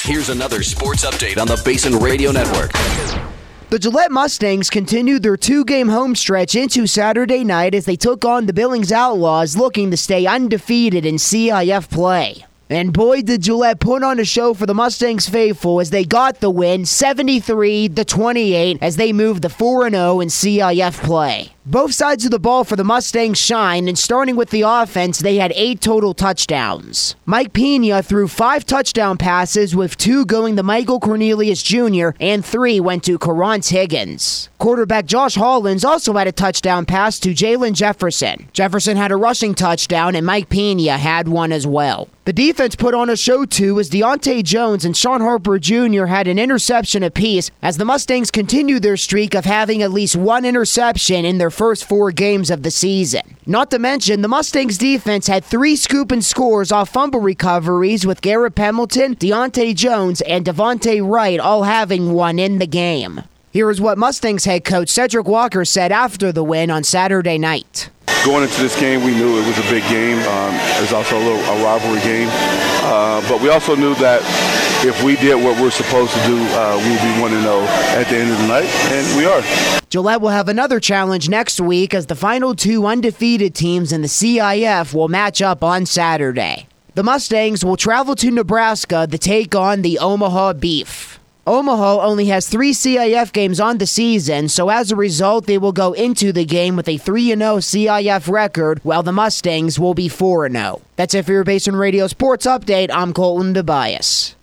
Here's another sports update on the Basin Radio Network. The Gillette Mustangs continued their two-game home stretch into Saturday night as they took on the Billings Outlaws, looking to stay undefeated in CIF play. And boy, did Gillette put on a show for the Mustangs faithful as they got the win 73-28 as they moved to 4-0 in CIF play. Both sides of the ball for the Mustangs shined, and starting with the offense, they had 8 total touchdowns. Mike Pena threw 5 touchdown passes, with 2 going to Michael Cornelius Jr. and 3 went to Carrance Higgins. Quarterback Josh Hollins also had a touchdown pass to Jalen Jefferson. Jefferson had a rushing touchdown, and Mike Pena had one as well. The defense put on a show too as Deontay Jones and Sean Harper Jr. had an interception apiece as the Mustangs continued their streak of having at least one interception in their first 4 games of the season. Not to mention, the Mustangs defense had 3 scoop and scores off fumble recoveries, with Garrett Pemilton, Deontay Jones, and Devontae Wright all having one in the game. Here is what Mustangs head coach Cedric Walker said after the win on Saturday night. Going into this game, we knew it was a big game. It was also a rivalry game. But we also knew that if we did what we're supposed to do, we'll be 1-0 at the end of the night, and we are. Gillette will have another challenge next week as the final 2 undefeated teams in the CIF will match up on Saturday. The Mustangs will travel to Nebraska to take on the Omaha Beef. Omaha only has 3 CIF games on the season, so as a result, they will go into the game with a 3-0 CIF record, while the Mustangs will be 4-0. That's it for your Basin Radio Sports Update. I'm Colton Tobias.